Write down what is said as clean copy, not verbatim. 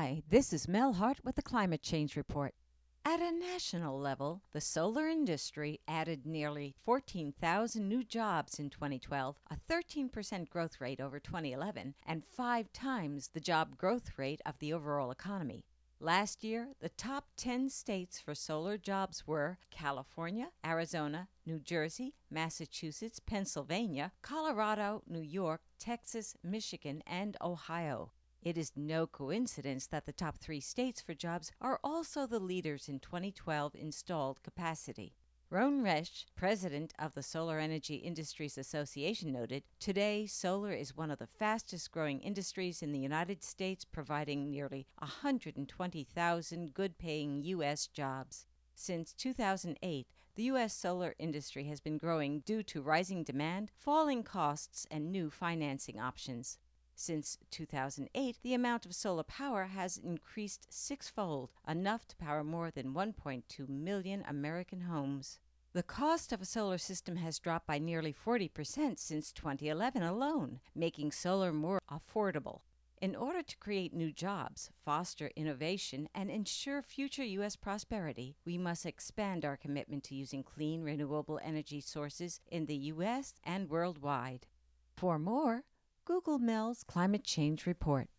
Hi, this is Mel Hart with the Climate Change Report. At a national level, the solar industry added nearly 14,000 new jobs in 2012, a 13% growth rate over 2011, and 5 times the job growth rate of the overall economy. Last year, the top 10 states for solar jobs were California, Arizona, New Jersey, Massachusetts, Pennsylvania, Colorado, New York, Texas, Michigan, and Ohio. It is no coincidence that the top 3 states for jobs are also the leaders in 2012 installed capacity. Ron Resch, president of the Solar Energy Industries Association, noted, "Today, solar is one of the fastest growing industries in the United States, providing nearly 120,000 good-paying U.S. jobs." Since 2008, the U.S. solar industry has been growing due to rising demand, falling costs, and new financing options. Since 2008, the amount of solar power has increased sixfold, enough to power more than 1.2 million American homes. The cost of a solar system has dropped by nearly 40% since 2011 alone, making solar more affordable. In order to create new jobs, foster innovation, and ensure future U.S. prosperity, we must expand our commitment to using clean, renewable energy sources in the U.S. and worldwide. For more, Google Mel's Climate Change Report.